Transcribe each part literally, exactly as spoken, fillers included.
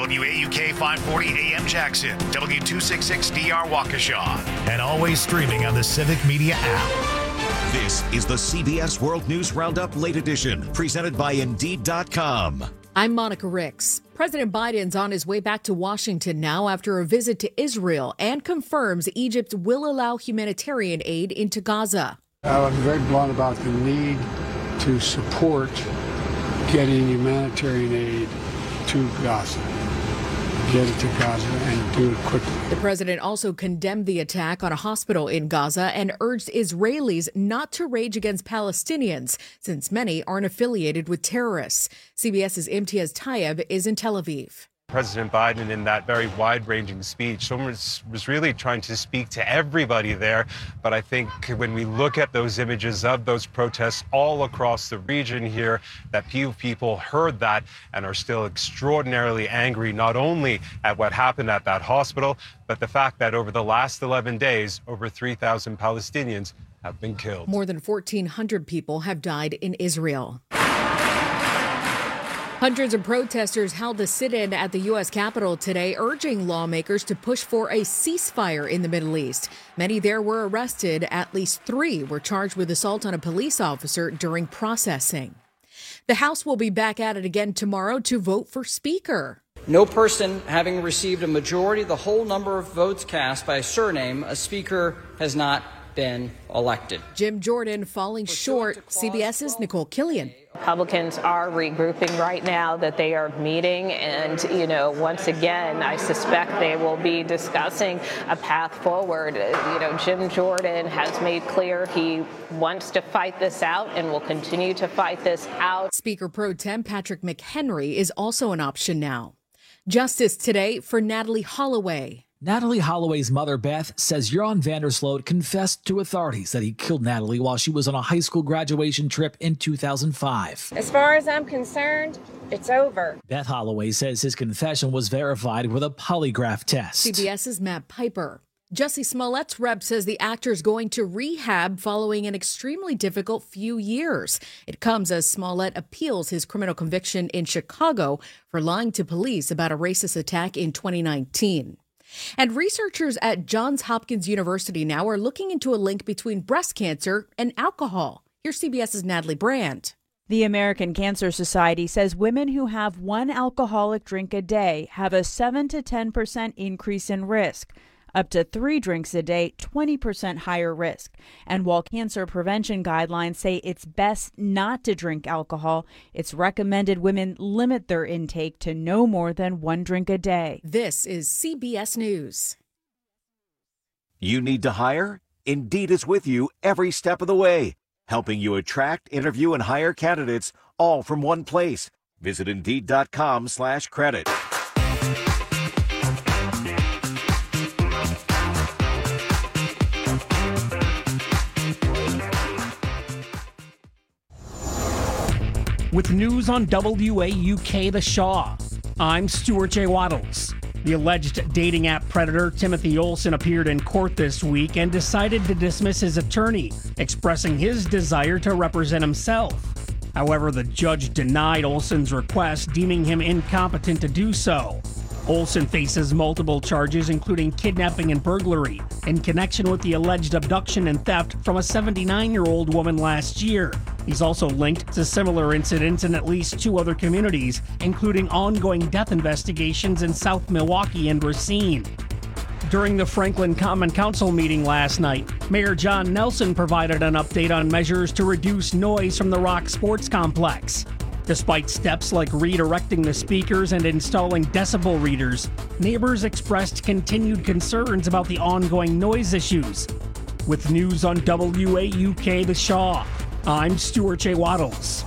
W A U K five forty A M Jackson, W two sixty-six D R Waukesha, and always streaming on the Civic Media app. This is the C B S World News Roundup Late Edition, presented by Indeed dot com. I'm Monica Ricks. President Biden's on his way back to Washington now after a visit to Israel and confirms Egypt will allow humanitarian aid into Gaza. I was very blunt about the need to support getting humanitarian aid to Gaza. Get it to Gaza and do it quickly. The president also condemned the attack on a hospital in Gaza and urged Israelis not to rage against Palestinians, since many aren't affiliated with terrorists. CBS's Imtiaz Tayeb is in Tel Aviv. President Biden, in that very wide-ranging speech, was, was really trying to speak to everybody there. But I think when we look at those images of those protests all across the region here, that few people heard that and are still extraordinarily angry, not only at what happened at that hospital, but the fact that over the last eleven days, over three thousand Palestinians have been killed. More than fourteen hundred people have died in Israel. Hundreds of protesters held a sit-in at the U S Capitol today, urging lawmakers to push for a ceasefire in the Middle East. Many there were arrested. At least three were charged with assault on a police officer during processing. The House will be back at it again tomorrow to vote for Speaker. No person having received a majority of the whole number of votes cast by a surname, a Speaker has not been elected. Jim Jordan falling short. CBS's Nicole Killian. Republicans are regrouping right now, that they are meeting, and, you know, once again, I suspect they will be discussing a path forward. You know, Jim Jordan has made clear he wants to fight this out and will continue to fight this out. Speaker Pro Tem Patrick McHenry is also an option now. Justice today for Natalie Holloway. Natalie Holloway's mother, Beth, says Joran Vandersloot confessed to authorities that he killed Natalie while she was on a high school graduation trip in two thousand five. As far as I'm concerned, it's over. Beth Holloway says his confession was verified with a polygraph test. CBS's Matt Piper. Jussie Smollett's rep says the actor's going to rehab following an extremely difficult few years. It comes as Smollett appeals his criminal conviction in Chicago for lying to police about a racist attack in twenty nineteen. And researchers at Johns Hopkins University now are looking into a link between breast cancer and alcohol. Here's CBS's Natalie Brandt. The American Cancer Society says women who have one alcoholic drink a day have a seven to ten percent increase in risk. Up to three drinks a day, twenty percent higher risk. And while cancer prevention guidelines say it's best not to drink alcohol, it's recommended women limit their intake to no more than one drink a day. This is C B S News. You need to hire? Indeed is with you every step of the way, helping you attract, interview, and hire candidates all from one place. Visit Indeed dot com slash credit. With news on W A U K The Shaw, I'm Stuart J. Waddles. The alleged dating app predator Timothy Olson appeared in court this week and decided to dismiss his attorney, expressing his desire to represent himself. However, the judge denied Olson's request, deeming him incompetent to do so. Olson faces multiple charges, including kidnapping and burglary, in connection with the alleged abduction and theft from a seventy-nine-year-old woman last year. He's also linked to similar incidents in at least two other communities, including ongoing death investigations in South Milwaukee and Racine. During the Franklin Common Council meeting last night, Mayor John Nelson provided an update on measures to reduce noise from the Rock Sports Complex. Despite steps like redirecting the speakers and installing decibel readers, neighbors expressed continued concerns about the ongoing noise issues. With news on W A U K The Shaw, I'm Stuart J. Waddles.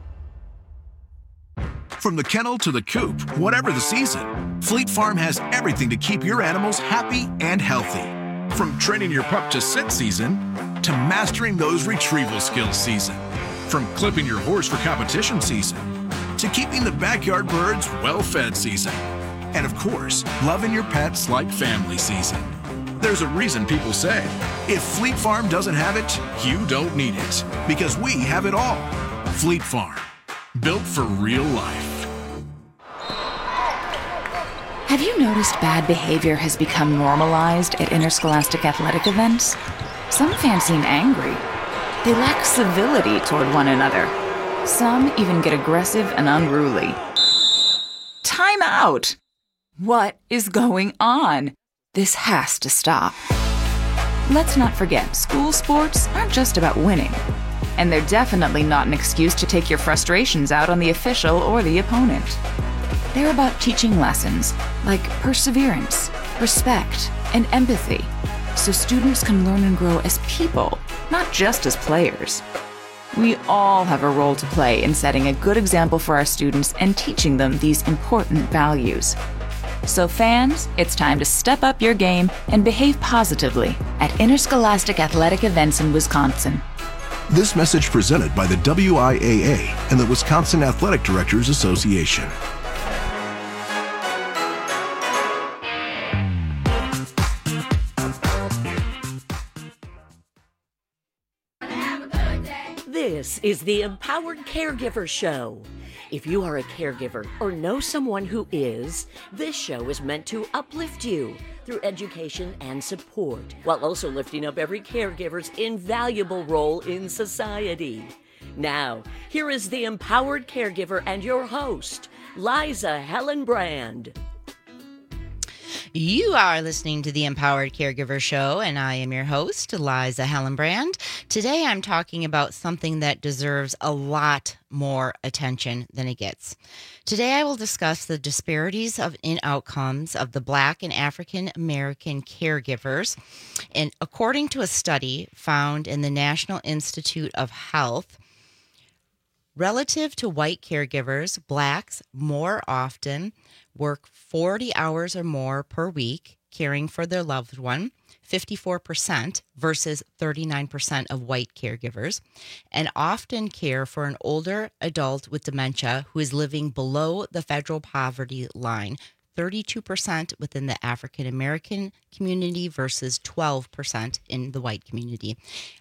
From the kennel to the coop, whatever the season, Fleet Farm has everything to keep your animals happy and healthy. From training your pup to sit season to mastering those retrieval skills season. From clipping your horse for competition season to keeping the backyard birds well-fed season. And of course, loving your pets like family season. There's a reason people say, if Fleet Farm doesn't have it, you don't need it. Because we have it all. Fleet Farm, built for real life. Have you noticed bad behavior has become normalized at interscholastic athletic events? Some fans seem angry. They lack civility toward one another. Some even get aggressive and unruly. Time out! What is going on? This has to stop. Let's not forget, school sports aren't just about winning. And they're definitely not an excuse to take your frustrations out on the official or the opponent. They're about teaching lessons like perseverance, respect, and empathy, so students can learn and grow as people, not just as players. We all have a role to play in setting a good example for our students and teaching them these important values. So fans, it's time to step up your game and behave positively at interscholastic athletic events in Wisconsin. This message presented by the W I A A and the Wisconsin Athletic Directors Association. This is the Empowered Caregiver Show. If you are a caregiver or know someone who is, this show is meant to uplift you through education and support, while also lifting up every caregiver's invaluable role in society. Now, here is the Empowered Caregiver and your host, Liza Hellenbrand. You are listening to the Empowered Caregiver Show, and I am your host, Liza Hellenbrand. Today I'm talking about something that deserves a lot more attention than it gets. Today I will discuss the disparities of in outcomes of the Black and African American caregivers. And according to a study found in the National Institute of Health, relative to white caregivers, Blacks more often work forty hours or more per week caring for their loved one, fifty-four percent versus thirty-nine percent of white caregivers, and often care for an older adult with dementia who is living below the federal poverty line, thirty-two percent within the African American community versus twelve percent in the white community.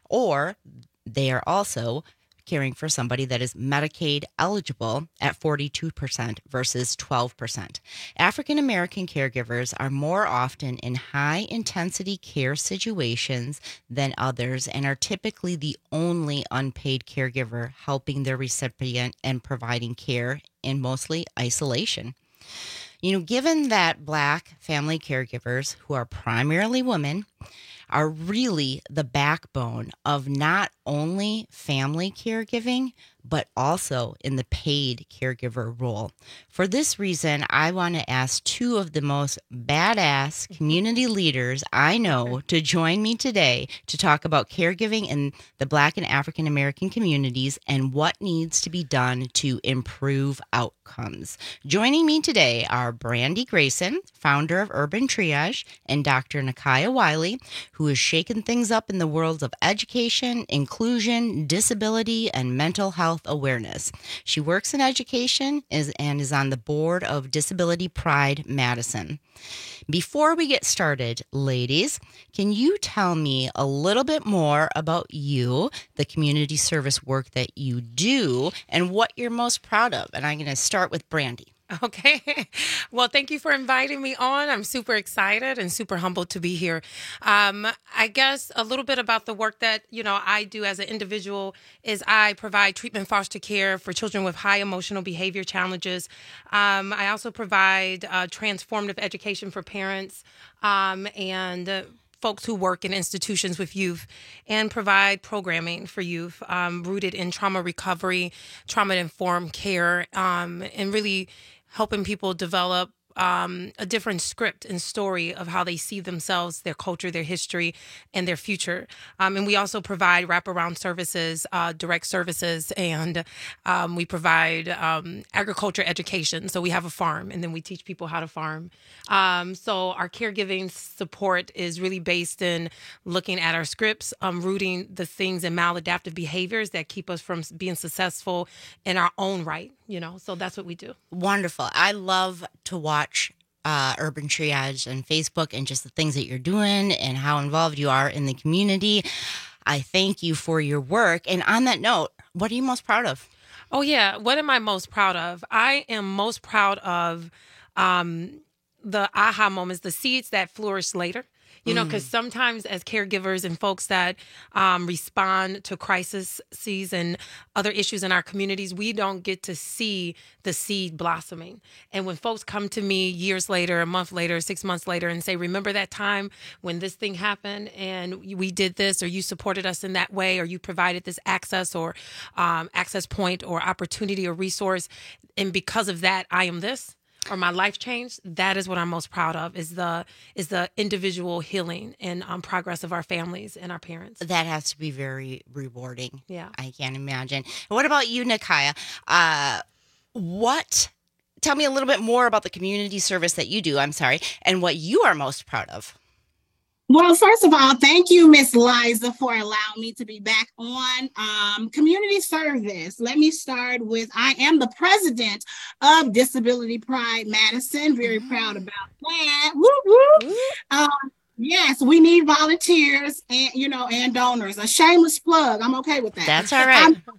Or they are also caring for somebody that is Medicaid eligible at forty-two percent versus twelve percent. African American caregivers are more often in high intensity care situations than others and are typically the only unpaid caregiver helping their recipient and providing care in mostly isolation. You know, given that Black family caregivers, who are primarily women, are really the backbone of not only family caregiving, but also in the paid caregiver role. For this reason, I want to ask two of the most badass community leaders I know to join me today to talk about caregiving in the Black and African American communities and what needs to be done to improve outcomes. Joining me today are Brandy Grayson, founder of Urban Triage, and Doctor Nakaya Wiley, who is shaking things up in the worlds of education, inclusion, disability, and mental health awareness. She works in education is, and is on the board of Disability Pride Madison. Before we get started, ladies, can you tell me a little bit more about you, the community service work that you do, and what you're most proud of? And I'm going to start with Brandy. Okay. Well, thank you for inviting me on. I'm super excited and super humbled to be here. Um, I guess a little bit about the work that, you know, I do as an individual is I provide treatment foster care for children with high emotional behavior challenges. Um, I also provide uh, transformative education for parents um, and uh, folks who work in institutions with youth, and provide programming for youth um, rooted in trauma recovery, trauma-informed care, um, and really helping people develop um, a different script and story of how they see themselves, their culture, their history, and their future. Um, and we also provide wraparound services, uh, direct services, and um, we provide um, agriculture education. So we have a farm, and then we teach people how to farm. Um, so our caregiving support is really based in looking at our scripts, um, rooting the things and maladaptive behaviors that keep us from being successful in our own right. You know, so that's what we do. Wonderful. I love to watch uh, Urban Triage on Facebook and just the things that you're doing and how involved you are in the community. I thank you for your work. And on that note, what are you most proud of? Oh, yeah. What am I most proud of? I am most proud of um, the aha moments, the seeds that flourish later. You know, because Mm. sometimes as caregivers and folks that um, respond to crises and other issues in our communities, we don't get to see the seed blossoming. And when folks come to me years later, a month later, six months later, and say, remember that time when this thing happened and we did this, or you supported us in that way, or you provided this access or um, access point or opportunity or resource, and because of that, I am this, or my life changed, that is what I'm most proud of, is the is the individual healing and um, progress of our families and our parents. That has to be very rewarding. Yeah. I can't imagine. What about you, Nakaya? Uh, what, tell me a little bit more about the community service that you do, I'm sorry, and what you are most proud of. Well, first of all, thank you, Miss Liza, for allowing me to be back on um, community service. Let me start with, I am the president of Disability Pride Madison. Very mm-hmm. proud about that. Woo, woo. Um, yes, we need volunteers and, you know, and donors. A shameless plug. I'm okay with that. That's all right. I'm,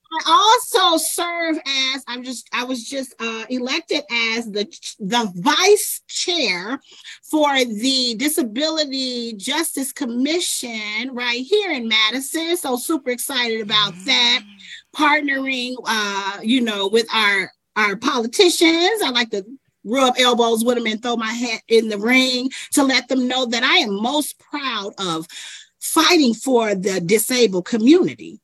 I also serve as I'm just I was just uh, elected as the the vice chair for the Disability Justice Commission right here in Madison. So super excited about that. Partnering, uh, you know, with our our politicians. I like to rub elbows with them and throw my hat in the ring to let them know that I am most proud of fighting for the disabled community.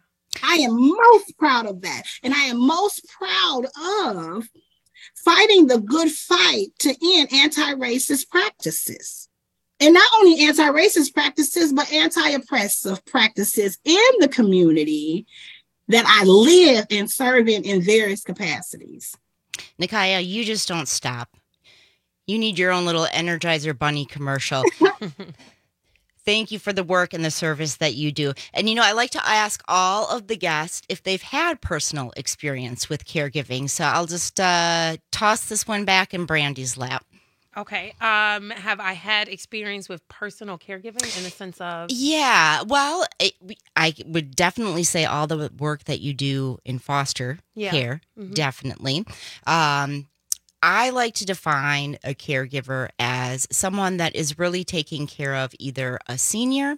I am most proud of that. And I am most proud of fighting the good fight to end anti-racist practices. And not only anti-racist practices, but anti-oppressive practices in the community that I live and serve in in various capacities. Nakaya, you just don't stop. You need your own little Energizer Bunny commercial. Thank you for the work and the service that you do. And, you know, I like to ask all of the guests if they've had personal experience with caregiving. So I'll just uh, toss this one back in Brandy's lap. Okay. Um, have I had experience with personal caregiving in the sense of? Yeah. Well, it, I would definitely say all the work that you do in foster Yeah. care, Mhm. definitely. Um, I like to define a caregiver as someone that is really taking care of either a senior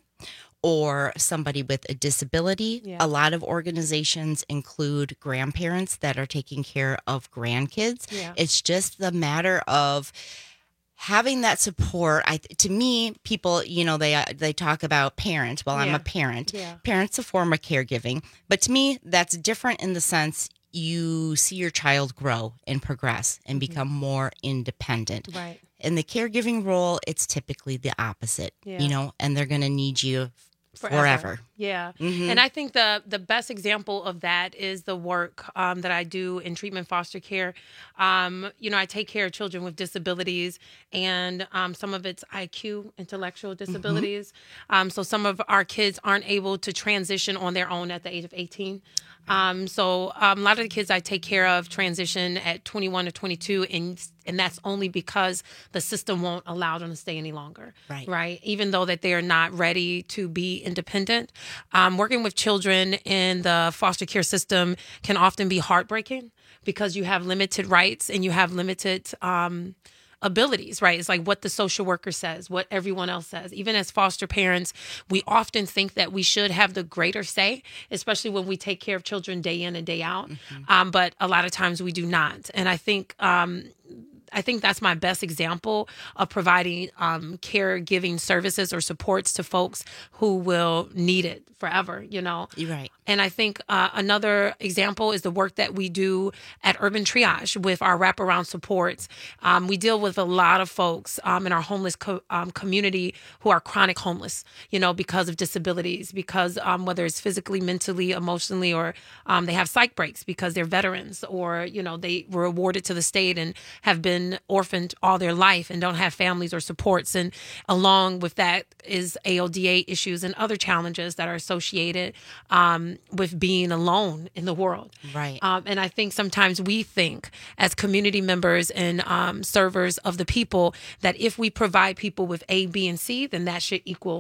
or somebody with a disability. Yeah. A lot of organizations include grandparents that are taking care of grandkids. Yeah. It's just the matter of having that support. I to me, people, you know, they uh, they talk about parents. Well, I'm Yeah. a parent. Yeah. Parents a form of caregiving, but to me, that's different in the sense you see your child grow and progress and become more independent. Right. In the caregiving role, it's typically the opposite, Yeah. you know, and they're going to need you Forever. forever. Yeah. Mhm. And I think the the best example of that is the work um, that I do in treatment foster care. Um, you know, I take care of children with disabilities, and um, some of it's I Q, intellectual disabilities. Um, so some of our kids aren't able to transition on their own at the age of eighteen. Um, so um, a lot of the kids I take care of transition at twenty-one to twenty-two, and and that's only because the system won't allow them to stay any longer. Right. Right. Even though that they are not ready to be independent. Um, working with children in the foster care system can often be heartbreaking because you have limited rights and you have limited um, abilities, right? It's like what the social worker says, what everyone else says. Even as foster parents, we often think that we should have the greater say, especially when we take care of children day in and day out. Um, but a lot of times we do not. And I think um, I think that's my best example of providing um, caregiving services or supports to folks who will need it forever, you know? You're right. And I think uh, another example is the work that we do at Urban Triage with our wraparound supports. Um, we deal with a lot of folks um, in our homeless co- um, community who are chronic homeless, you know, because of disabilities, because um, whether it's physically, mentally, emotionally, or um, they have psych breaks because they're veterans, or, you know, they were awarded to the state and have been orphaned all their life and don't have families or supports. And along with that is A L D A issues and other challenges that are associated um, with being alone in the world. Right. Um, and I think sometimes we think as community members and um, servers of the people that if we provide people with A, B, and C, then that should equal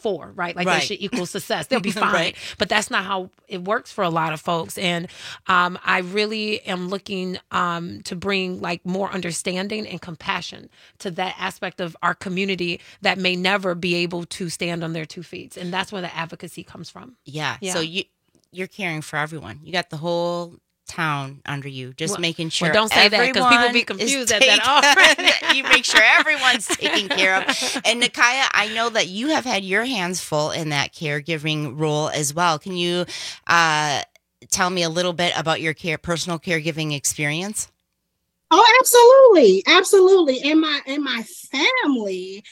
four, right? Like Right. they should equal success. They'll be fine. Right. But that's not how it works for a lot of folks. And um, I really am looking um, to bring like more understanding and compassion to that aspect of our community that may never be able to stand on their two feet. And that's where the advocacy comes from. Yeah. Yeah. So you you're caring for everyone. You got the whole town under you, just Well- making sure. well, don't say that, 'cause people be everyone confused is at that taken- You make sure everyone's taken care of. And Nakaya, I know that you have had your hands full in that caregiving role as well. Can you uh, tell me a little bit about your care, personal caregiving experience? Oh, absolutely, absolutely. In my in my family,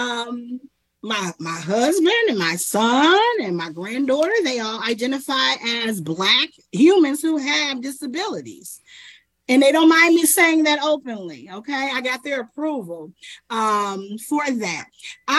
um, my my husband and my son and my granddaughter, they all identify as Black humans who have disabilities. And they don't mind me saying that openly, okay? I got their approval um, for that.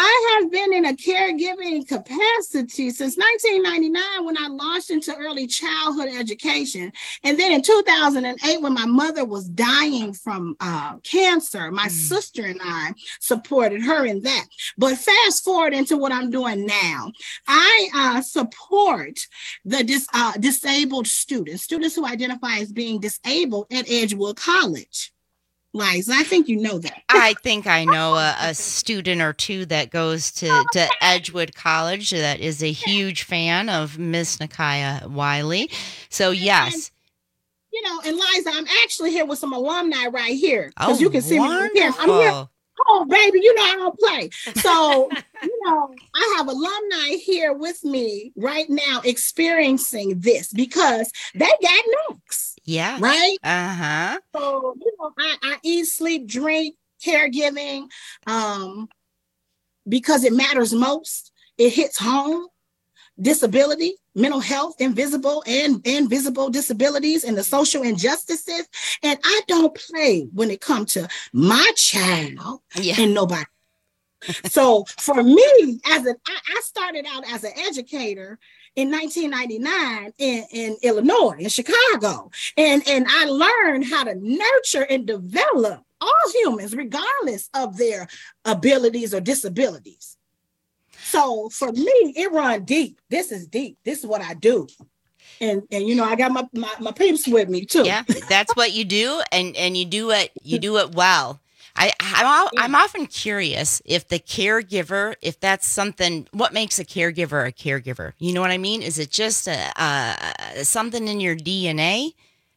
I have been in a caregiving capacity since nineteen ninety-nine when I launched into early childhood education. And then in two thousand eight, when my mother was dying from uh, cancer, my mm. sister and I supported her in that. But fast forward into what I'm doing now. I uh, support the dis- uh, disabled students, students who identify as being disabled at Edgewood College. Liza, I think you know that. I think I know a, a student or two that goes to, to Edgewood College that is a huge fan of Miss Nakaya Wiley. So, yes. And, you know, and Liza, I'm actually here with some alumni right here. Because Oh, you can see wonderful. me. Yeah, I'm here. Oh, baby, you know I don't play. So, you know, I have alumni here with me right now experiencing this because they got necks. Yeah. Right? Uh-huh. So, you know, I, I eat, sleep, drink, caregiving, um, because it matters most. It hits home. Disability, mental health, invisible and invisible disabilities, and the social injustices. And I don't play when it comes to my child yeah. and nobody. So for me, as an I, I started out as an educator in nineteen ninety-nine in, in Illinois, in Chicago. And, and I learned how to nurture and develop all humans, regardless of their abilities or disabilities. So for me, it run deep. This is deep. This is what I do. And, and you know, I got my, my, my peeps with me too. Yeah, that's what you do. And, and you do it, you do it well. I, I'm, I'm often curious if the caregiver, if that's something, what makes a caregiver a caregiver? You know what I mean? Is it just a, uh, something in your D N A,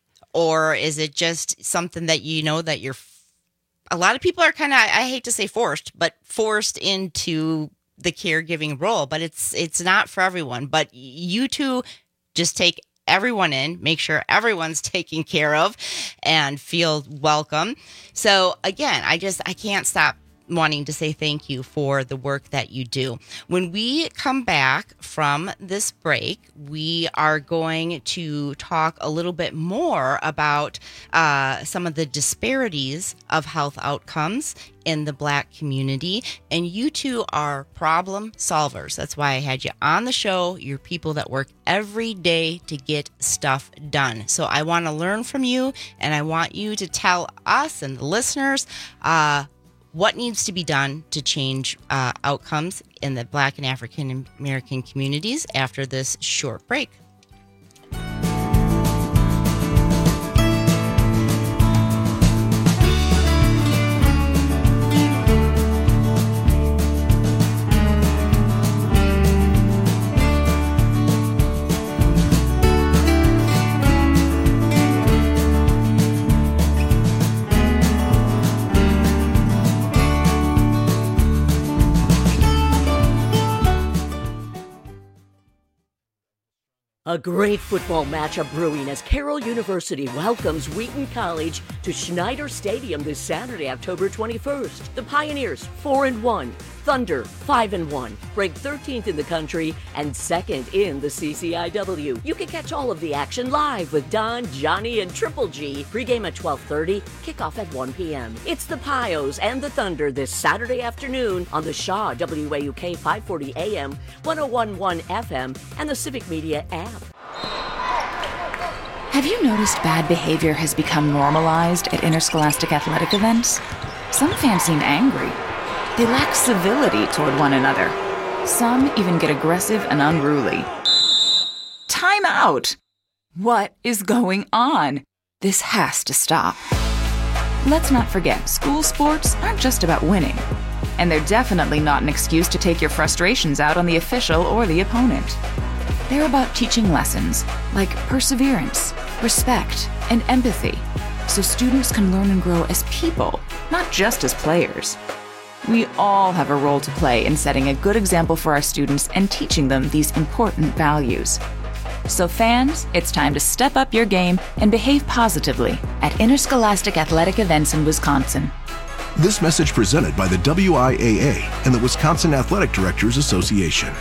or is it just something that you know that you're, a lot of people are kind of, I hate to say forced, but forced into the caregiving role, but it's, it's not for everyone. But you two just take everyone in, make sure everyone's taken care of and feel welcome. So again, I just, I can't stop wanting to say thank you for the work that you do. When we come back from this break, we are going to talk a little bit more about uh, some of the disparities of health outcomes in the Black community. And you two are problem solvers. That's why I had you on the show. You're people that work every day to get stuff done. So I want to learn from you, and I want you to tell us and the listeners uh, what needs to be done to change uh, outcomes in the Black and African American communities after this short break. A great football matchup brewing as Carroll University welcomes Wheaton College to Schneider Stadium this Saturday, October twenty-first. The Pioneers, four and one. Thunder, five and one. Ranked thirteenth in the country and second in the C C I W. You can catch all of the action live with Don, Johnny, and Triple G. Pregame at twelve thirty, kickoff at one p.m. It's the Pios and the Thunder this Saturday afternoon on the Shaw W A U K five forty A M, one oh one point one F M, and the Civic Media app. Have you noticed bad behavior has become normalized at interscholastic athletic events? Some fans seem angry. They lack civility toward one another. Some even get aggressive and unruly. Time out! What is going on? This has to stop. Let's not forget, school sports aren't just about winning. And they're definitely not an excuse to take your frustrations out on the official or the opponent. They're about teaching lessons like perseverance, respect, and empathy, so students can learn and grow as people, not just as players. We all have a role to play in setting a good example for our students and teaching them these important values. So fans, it's time to step up your game and behave positively at interscholastic athletic events in Wisconsin. This message presented by the W I A A and the Wisconsin Athletic Directors Association.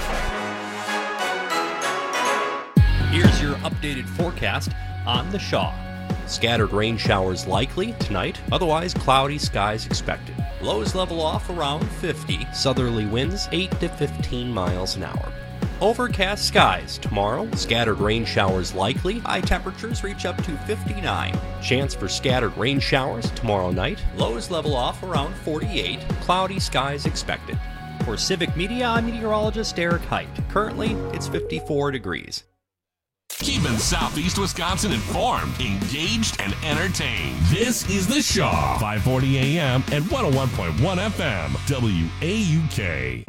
Here's your updated forecast on the Shaw. Scattered rain showers likely tonight, otherwise cloudy skies expected. Lows level off around fifty, southerly winds eight to fifteen miles an hour. Overcast skies tomorrow, scattered rain showers likely, high temperatures reach up to fifty-nine. Chance for scattered rain showers tomorrow night, lows level off around forty-eight, cloudy skies expected. For Civic Media, I'm meteorologist Eric Height. Currently, it's fifty-four degrees. Keeping Southeast Wisconsin informed, engaged, and entertained. This is The Shaw, five forty A M and one oh one point one F M, W A U K.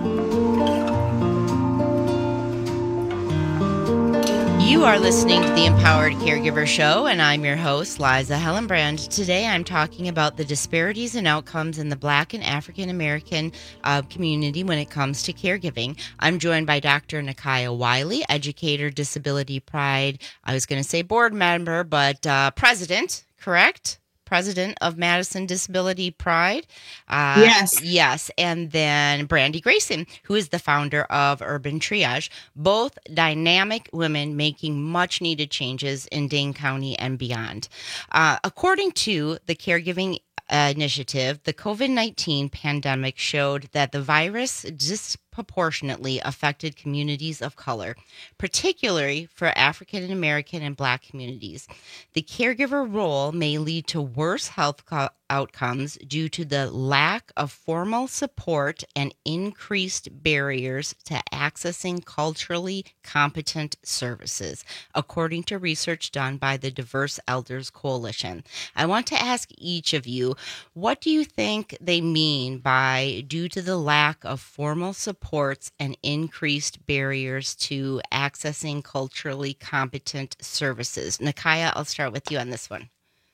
You are listening to the Empowered Caregiver Show, and I'm your host, Liza Hellenbrand. Today, I'm talking about the disparities and outcomes in the Black and African American uh, community when it comes to caregiving. I'm joined by Doctor Nakia Wiley, educator, Disability Pride. I was going to say board member, but uh, president, correct? President of Madison Disability Pride. Uh, yes. Yes. And then Brandy Grayson, who is the founder of Urban Triage. Both dynamic women making much needed changes in Dane County and beyond. Uh, according to the Caregiving Initiative, the COVID nineteen pandemic showed that the virus disproportionately affected communities of color, particularly for African American and Black communities. The caregiver role may lead to worse health co- outcomes due to the lack of formal support and increased barriers to accessing culturally competent services, according to research done by the Diverse Elders Coalition. I want to ask each of you, what do you think they mean by due to the lack of formal supports and increased barriers to accessing culturally competent services? Nakia, I'll start with you on this one.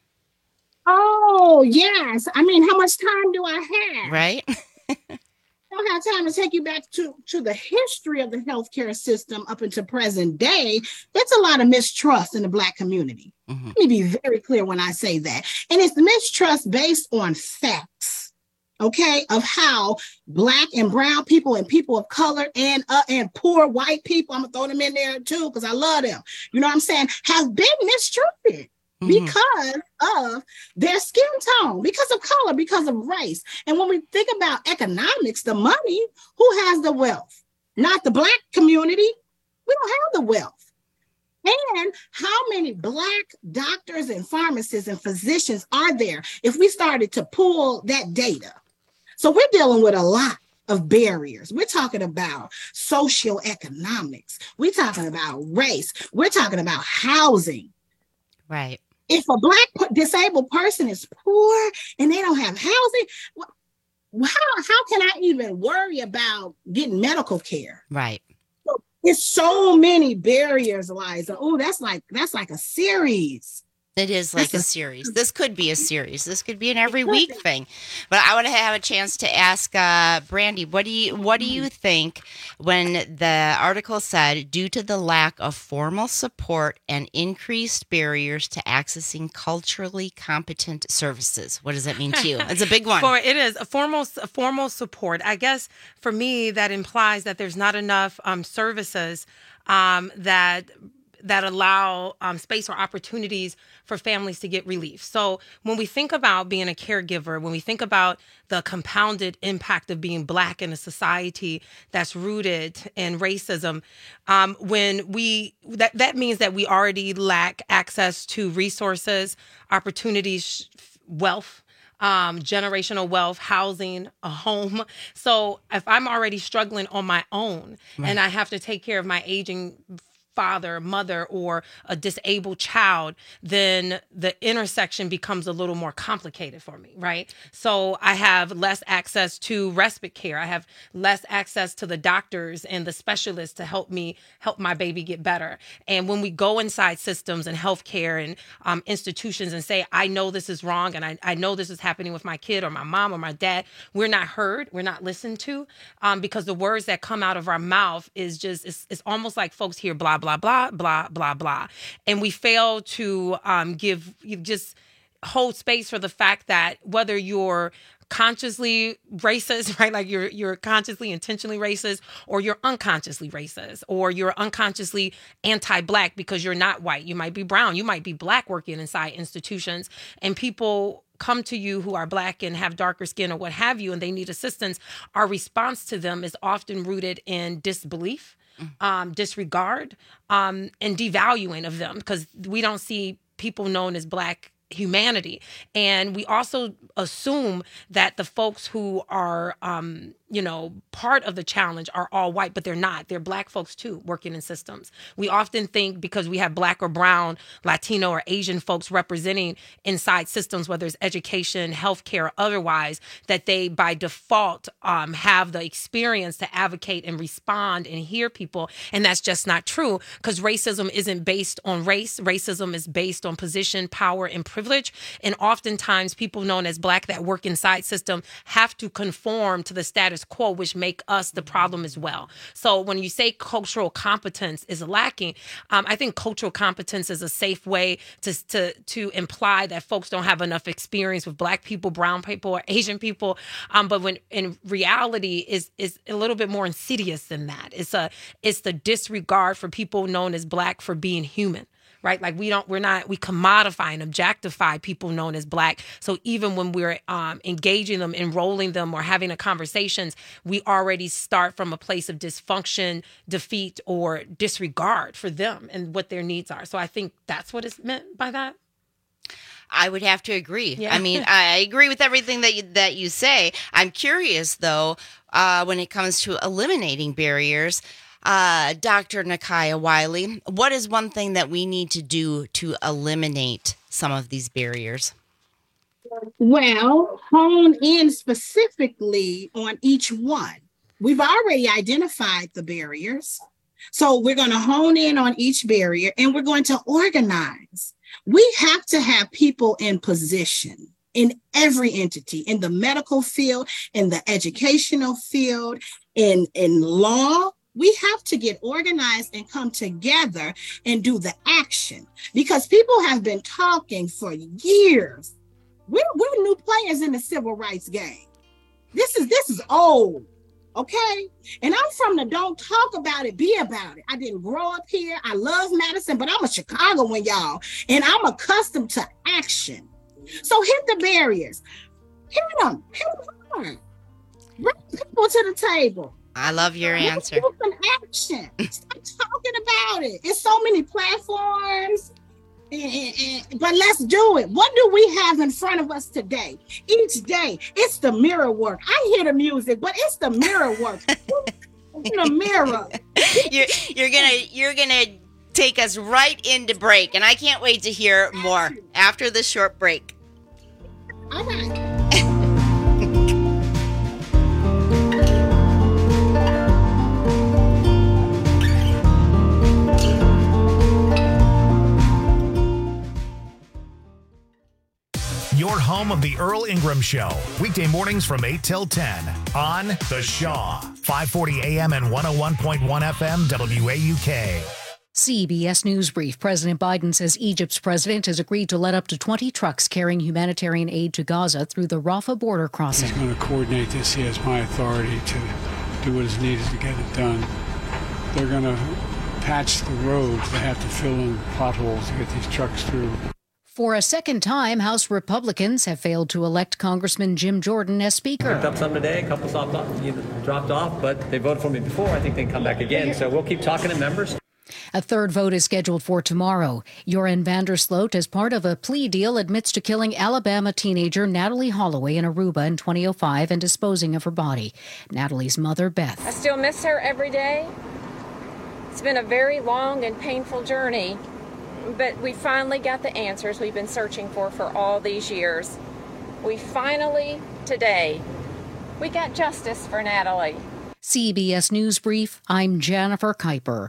Oh, yes. I mean, how much time do I have? Right? I don't have time to take you back to, to the history of the healthcare system up until present day. There's a lot of mistrust in the Black community. Mm-hmm. Let me be very clear when I say that. And it's mistrust based on facts, okay, of how Black and brown people and people of color and uh, and poor white people, I'm going to throw them in there too because I love them, you know what I'm saying, have been mistreated. Because of their skin tone, because of color, because of race. And when we think about economics, the money, who has the wealth? Not the Black community. We don't have the wealth. And how many Black doctors and pharmacists and physicians are there if we started to pull that data? So we're dealing with a lot of barriers. We're talking about socioeconomics. We're talking about race. We're talking about housing. Right. If a Black disabled person is poor and they don't have housing, how, how can I even worry about getting medical care? Right. So it's so many barriers, Liza. Oh, that's like that's like a series. It is like a series. This could be a series. This could be an every week thing. But I want to have a chance to ask uh, Brandy, what do you what do you think when the article said due to the lack of formal support and increased barriers to accessing culturally competent services? What does that mean to you? It's a big one. For it is a formal a formal support. I guess for me that implies that there's not enough um, services um, that. that allow um, space or opportunities for families to get relief. So when we think about being a caregiver, when we think about the compounded impact of being Black in a society that's rooted in racism, um, when we that, that means that we already lack access to resources, opportunities, wealth, um, generational wealth, housing, a home. So if I'm already struggling on my own right. and I have to take care of my aging father, mother, or a disabled child, then the intersection becomes a little more complicated for me, right? So I have less access to respite care. I have less access to the doctors and the specialists to help me help my baby get better. And when we go inside systems and healthcare and um, institutions and say, I know this is wrong and I, I know this is happening with my kid or my mom or my dad, we're not heard, we're not listened to, um, because the words that come out of our mouth is just, it's, it's almost like folks hear blah, blah, blah, blah, blah, blah. And we fail to um, give, you just hold space for the fact that whether you're consciously racist, right? Like you're you're consciously, intentionally racist, or you're unconsciously racist, or you're unconsciously anti-Black because you're not white. You might be brown. You might be Black working inside institutions, and people come to you who are Black and have darker skin or what have you, and they need assistance. Our response to them is often rooted in disbelief, um, disregard, um, and devaluing of them, because we don't see people known as Black humanity. And we also assume that the folks who are, um, you know, part of the challenge are all white, but they're not. They're Black folks too, working in systems. We often think because we have Black or brown, Latino or Asian folks representing inside systems, whether it's education, healthcare, or otherwise, that they by default um, have the experience to advocate and respond and hear people. And that's just not true, because racism isn't based on race. Racism is based on position, power, and privilege. And oftentimes people known as Black that work inside system have to conform to the status quo, which make us the problem as well. So when you say cultural competence is lacking, um, I think cultural competence is a safe way to, to, to imply that folks don't have enough experience with Black people, brown people, or Asian people. Um, but when in reality is is a little bit more insidious than that. It's a it's the disregard for people known as Black for being human. Right? Like we don't, we're not, we commodify and objectify people known as Black. So even when we're um, engaging them, enrolling them, or having a conversations, we already start from a place of dysfunction, defeat, or disregard for them and what their needs are. So I think that's what is meant by that. I would have to agree. Yeah. I mean, I agree with everything that you, that you say. I'm curious, though, uh, when it comes to eliminating barriers, Uh, Doctor Nakaya Wiley, what is one thing that we need to do to eliminate some of these barriers? Well, hone in specifically on each one. We've already identified the barriers. So we're going to hone in on each barrier and we're going to organize. We have to have people in position in every entity, in the medical field, in the educational field, in, in law. We have to get organized and come together and do the action, because people have been talking for years. We're, we're new players in the civil rights game. This is this is old, okay? And I'm from the don't talk about it, be about it. I didn't grow up here. I love Madison, but I'm a Chicagoan, y'all, and I'm accustomed to action. So hit the barriers. Hit them. Hit them hard. Bring people to the table. I love your answer. Do some action. Stop talking about it. It's so many platforms, and, and, and, but let's do it. What do we have in front of us today? Each day, it's the mirror work. I hear the music, but it's the mirror work. In the mirror. You're, you're gonna you're gonna take us right into break, and I can't wait to hear more after this short break. All right. Your home of the Earl Ingram Show. Weekday mornings from eight till ten on The Shaw. five forty A M and one oh one point one F M W A U K. C B S News Brief. President Biden says Egypt's president has agreed to let up to twenty trucks carrying humanitarian aid to Gaza through the Rafah border crossing. He's going to coordinate this. He has my authority to do what is needed to get it done. They're going to patch the roads. They have to fill in potholes to get these trucks through. For a second time, House Republicans have failed to elect Congressman Jim Jordan as Speaker. Picked up some today, a couple dropped off, dropped off, but they voted for me before. I think they can come back again. So we'll keep talking to members. A third vote is scheduled for tomorrow. Joran van der Sloot, as part of a plea deal, admits to killing Alabama teenager Natalee Holloway in Aruba in twenty oh five and disposing of her body. Natalee's mother, Beth. I still miss her every day. It's been a very long and painful journey, but we finally got the answers we've been searching for for all these years. We finally, today, we got justice for Natalee. C B S News Brief, I'm Jennifer Kuiper.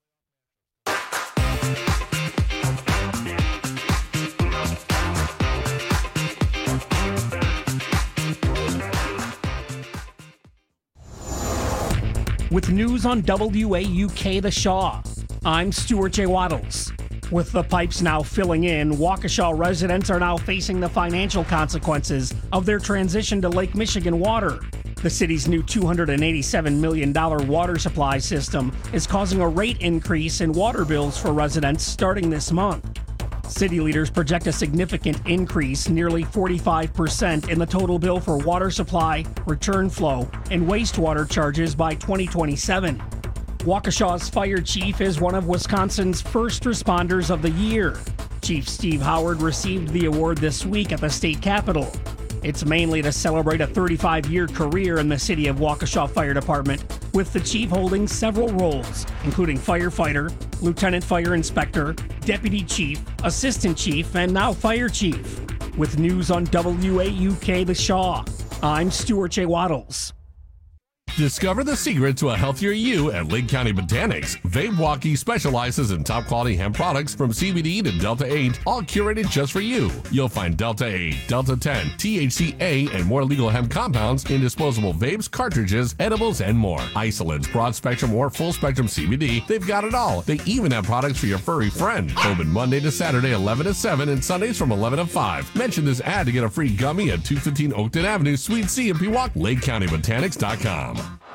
With news on W A U K The Shaw, I'm Stuart J. Waddles. With the pipes now filling in, Waukesha residents are now facing the financial consequences of their transition to Lake Michigan water. The city's new two hundred eighty-seven million dollars water supply system is causing a rate increase in water bills for residents starting this month. City leaders project a significant increase, nearly forty-five percent, in the total bill for water supply, return flow, and wastewater charges by twenty twenty-seven. Waukesha's fire chief is one of Wisconsin's first responders of the year. Chief Steve Howard received the award this week at the state capitol. It's mainly to celebrate a thirty-five-year career in the city of Waukesha Fire Department, with the chief holding several roles, including firefighter, lieutenant fire inspector, deputy chief, assistant chief, and now fire chief. With news on W A U K The Shaw, I'm Stuart J. Waddles. Discover the secret to a healthier you at Lake County Botanics. Vape Walkie specializes in top quality hemp products from C B D to Delta eight, all curated just for you. You'll find Delta eight, Delta ten, T H C A, and more legal hemp compounds in disposable vapes, cartridges, edibles, and more. Isolates, broad spectrum, or full spectrum C B D, they've got it all. They even have products for your furry friend. Open Monday to Saturday, eleven to seven, and Sundays from eleven to five. Mention this ad to get a free gummy at two fifteen Oakton Avenue, Suite C in Pewaukee. Lake County Botanics dot com.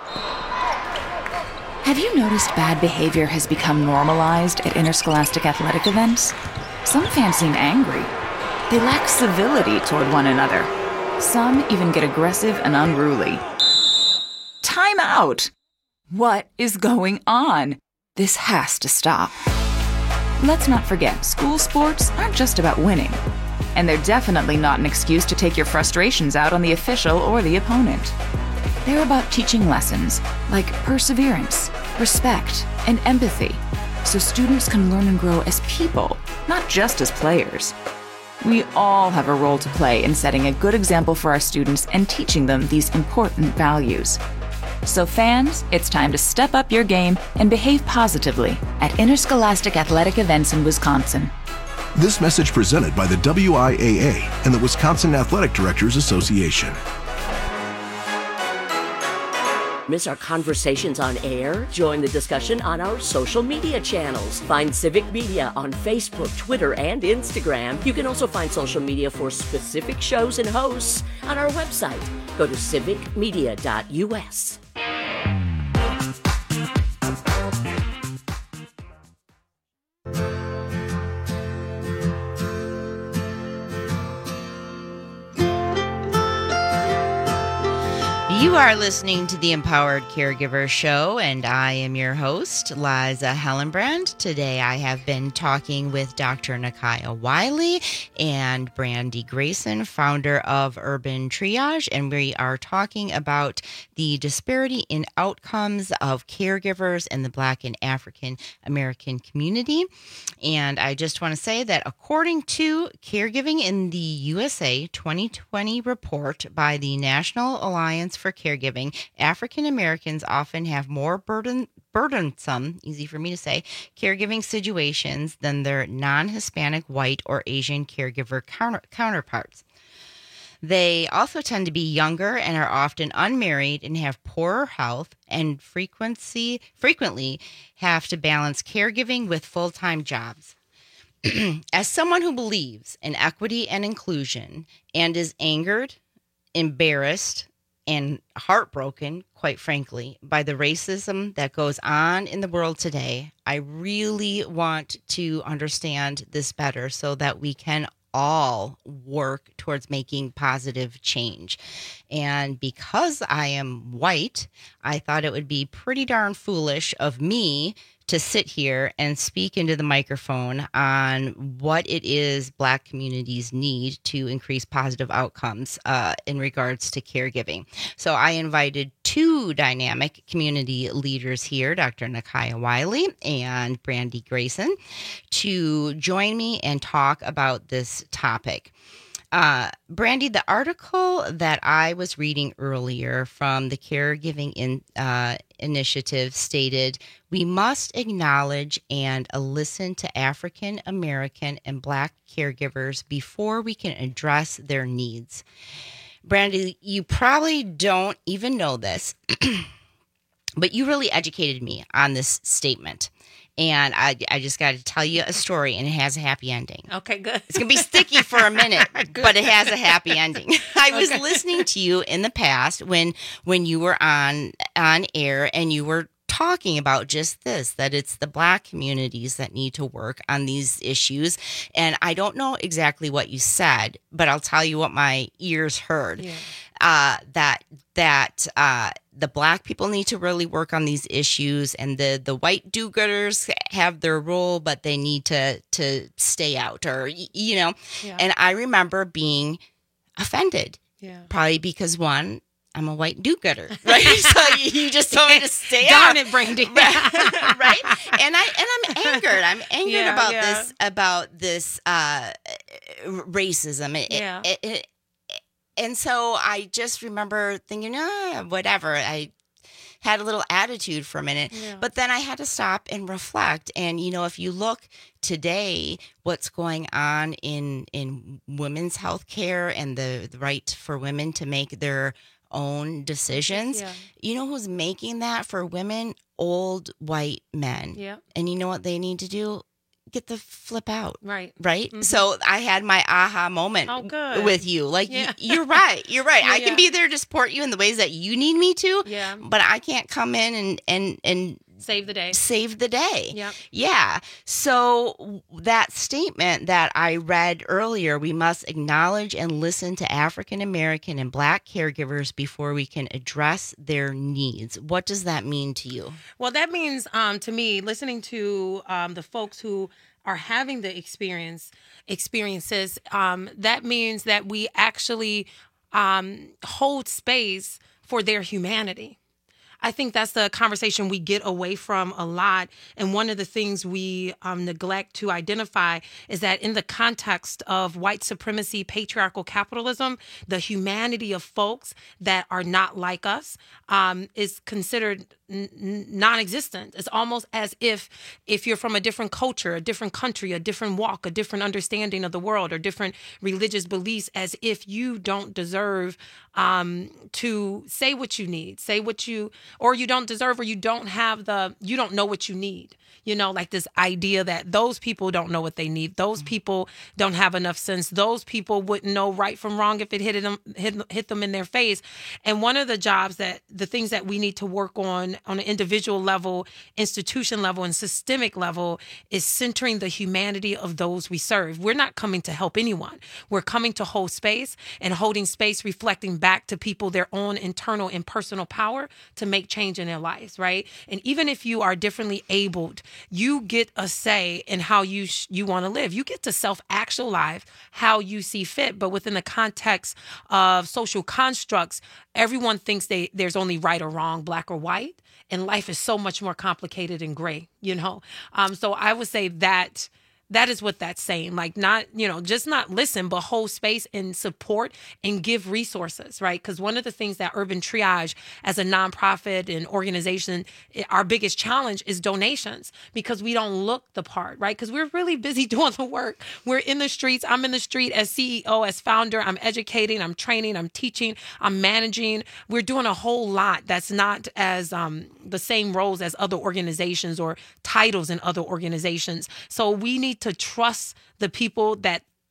Have you noticed bad behavior has become normalized at interscholastic athletic events? Some fans seem angry. They lack civility toward one another. Some even get aggressive and unruly. Time out! What is going on? This has to stop. Let's not forget, school sports aren't just about winning. And they're definitely not an excuse to take your frustrations out on the official or the opponent. They're about teaching lessons like perseverance, respect, and empathy, so students can learn and grow as people, not just as players. We all have a role to play in setting a good example for our students and teaching them these important values. So fans, it's time to step up your game and behave positively at interscholastic athletic events in Wisconsin. This message presented by the W I A A and the Wisconsin Athletic Directors Association. Miss our conversations on air? Join the discussion on our social media channels. Find Civic Media on Facebook, Twitter, and Instagram. You can also find social media for specific shows and hosts on our website. Go to civic media dot U S. You are listening to the Empowered Caregiver Show, and I am your host, Liza Hellenbrand. Today I have been talking with Doctor Nakaya Wiley and Brandy Grayson, founder of Urban Triage, and we are talking about the disparity in outcomes of caregivers in the Black and African American community. And I just want to say that according to Caregiving in the U S A twenty twenty report by the National Alliance for Caregiving, African Americans often have more burden, burdensome, easy for me to say, caregiving situations than their non-Hispanic, white, or Asian caregiver counter, counterparts. They also tend to be younger and are often unmarried and have poorer health and frequency frequently have to balance caregiving with full-time jobs. As someone who believes in equity and inclusion and is angered, embarrassed, and heartbroken, quite frankly, by the racism that goes on in the world today, I really want to understand this better so that we can all work towards making positive change. And because I am white, I thought it would be pretty darn foolish of me to sit here and speak into the microphone on what it is Black communities need to increase positive outcomes uh, in regards to caregiving. So I invited two dynamic community leaders here, Doctor Nakaya Wiley and Brandy Grayson, to join me and talk about this topic. Uh, Brandy, the article that I was reading earlier from the Caregiving in, uh, Initiative stated, we must acknowledge and listen to African American and Black caregivers before we can address their needs. Brandy, you probably don't even know this, but you really educated me on this statement. And I, I just got to tell you a story, and it has a happy ending. Okay, good. It's going to be sticky for a minute, but it has a happy ending. I was Okay. listening to you in the past when when you were on on air, and you were talking about just this, that it's the Black communities that need to work on these issues. And I don't know exactly what you said, but I'll tell you what my ears heard. Yeah. Uh, that that uh, the Black people need to really work on these issues, and the, the white do-gooders have their role, but they need to to stay out, or y- you know. Yeah. And I remember being offended, Yeah. probably because one, I'm a white do-gooder, right? So you, you just told me to stay Darn out, it, Brandy. right? And I and I'm angered. I'm angered Yeah, about yeah. this about this uh, racism. It, Yeah. it, it, it, and so I just remember thinking, ah, whatever. I had a little attitude for a minute, Yeah. but then I had to stop and reflect. And, you know, if you look today, what's going on in, in women's health care and the, the right for women to make their own decisions, Yeah. you know who's making that for women? Old white men. Yeah. And you know what they need to do? Get the flip out. Right. Right. Mhm. So I had my aha moment Oh, good. with you. Like, Yeah. you, you're right. You're right. Yeah, I can yeah. be there to support you in the ways that you need me to. Yeah. But I can't come in and, and, and Save the day. save the day. Yep. Yeah. So that statement that I read earlier, we must acknowledge and listen to African American and Black caregivers before we can address their needs. What does that mean to you? Well, that means um, to me, listening to um, the folks who are having the experience experiences, um, that means that we actually um, hold space for their humanity. I think that's the conversation we get away from a lot. And one of the things we um, neglect to identify is that in the context of white supremacy, patriarchal capitalism, the humanity of folks that are not like us um, is considered n- n- non-existent. It's almost as if if you're from a different culture, a different country, a different walk, a different understanding of the world, or different religious beliefs, as if you don't deserve um, to say what you need, say what you, or you don't deserve, or you don't have the, you don't know what you need. You know, like this idea that those people don't know what they need. Those people don't have enough sense. Those people wouldn't know right from wrong if it hit them, hit, hit them in their face. And one of the jobs that, the things that we need to work on, on an individual level, institution level, and systemic level, is centering the humanity of those we serve. We're not coming to help anyone. We're coming to hold space, and holding space reflecting back to people their own internal and personal power to make change in their lives, right? And even if you are differently abled, you get a say in how you sh- you want to live. You get to self-actualize how you see fit, but within the context of social constructs, everyone thinks they there's only right or wrong, black or white, and life is so much more complicated and gray, you know? Um, so I would say that that is what that's saying. Like, not, you know, just not listen, but hold space and support and give resources, right? Because one of the things that Urban Triage as a nonprofit and organization, our biggest challenge is donations, because we don't look the part, right? Because we're really busy doing the work. We're in the streets. I'm in the street as C E O, as founder. I'm educating, I'm training, I'm teaching, I'm managing. We're doing a whole lot that's not as um, the same roles as other organizations or titles in other organizations. So we need to trust the people that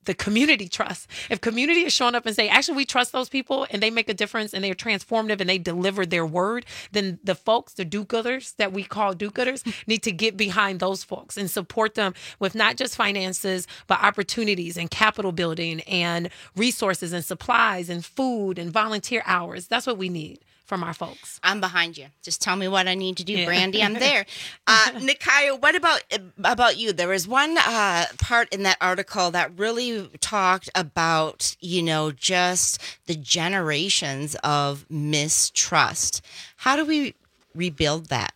the community trust. If community is showing up and say, actually, we trust those people and they make a difference and they're transformative and they deliver their word, then the folks, the do-gooders that we call do-gooders, need to get behind those folks and support them with not just finances, but opportunities and capital building and resources and supplies and food and volunteer hours. That's what we need from our folks. I'm behind you. Just tell me what I need to do, yeah. Brandy. I'm there. Uh, Nakaya, what about about you? There was one uh, part in that article that really talked about, you know, just the generations of mistrust. How do we rebuild that?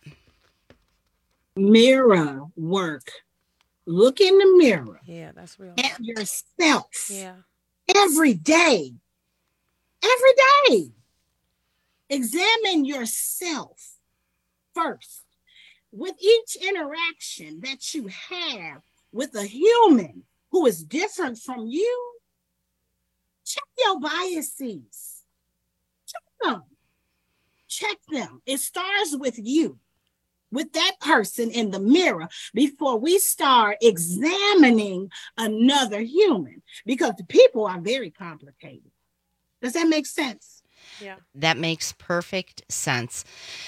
Mirror work. Look in the mirror. Yeah, that's real. At yourself. Yeah. Every day. Every day. Examine yourself first. With each interaction that you have with a human who is different from you, check your biases. Check them. Check them. It starts with you, with that person in the mirror, before we start examining another human, because the people are very complicated. Does that make sense? Yeah. That makes perfect sense.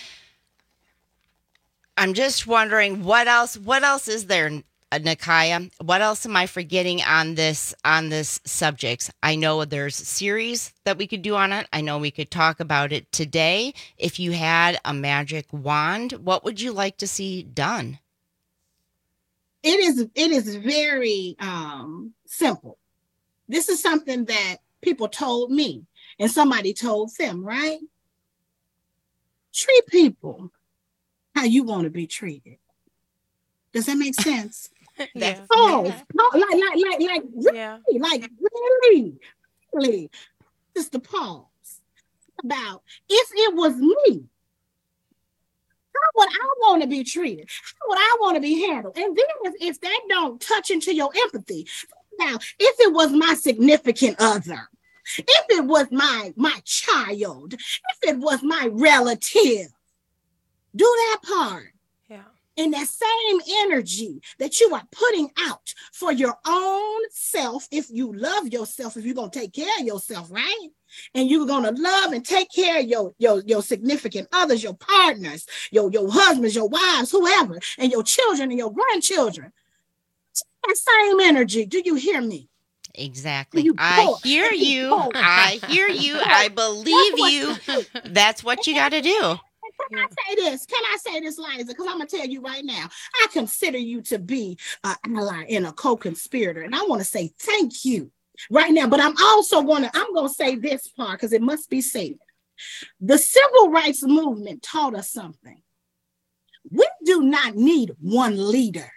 I'm just wondering what else what else is there, Nakaya? What else am I forgetting on this on this subject? I know there's a series that we could do on it. I know we could talk about it today. If you had a magic wand, what would you like to see done? It is it is very um, simple. This is something that people told me. And somebody told them, right? Treat people how you want to be treated. Does that make sense? Yeah. Oh, yeah. like, like, like, like, really, yeah. like, really, really. Just to pause about if it was me, how would I want to be treated? How would I want to be handled? And then if, if that don't touch into your empathy, now, if it was my significant other, if it was my my child, if it was my relative, do that part. Yeah. In that same energy that you are putting out for your own self, if you love yourself, if you're going to take care of yourself, right? And you're going to love and take care of your, your, your significant others, your partners, your, your husbands, your wives, whoever, and your children and your grandchildren. That same energy. Do you hear me? Exactly. I hear you. I hear you. I believe you. That's what you got to do. Can I say this? Can I say this, Liza? Because I'm going to tell you right now, I consider you to be an ally and a co-conspirator. And I want to say thank you right now. But I'm also going to, I'm going to say this part because it must be said. The civil rights movement taught us something. We do not need one leader.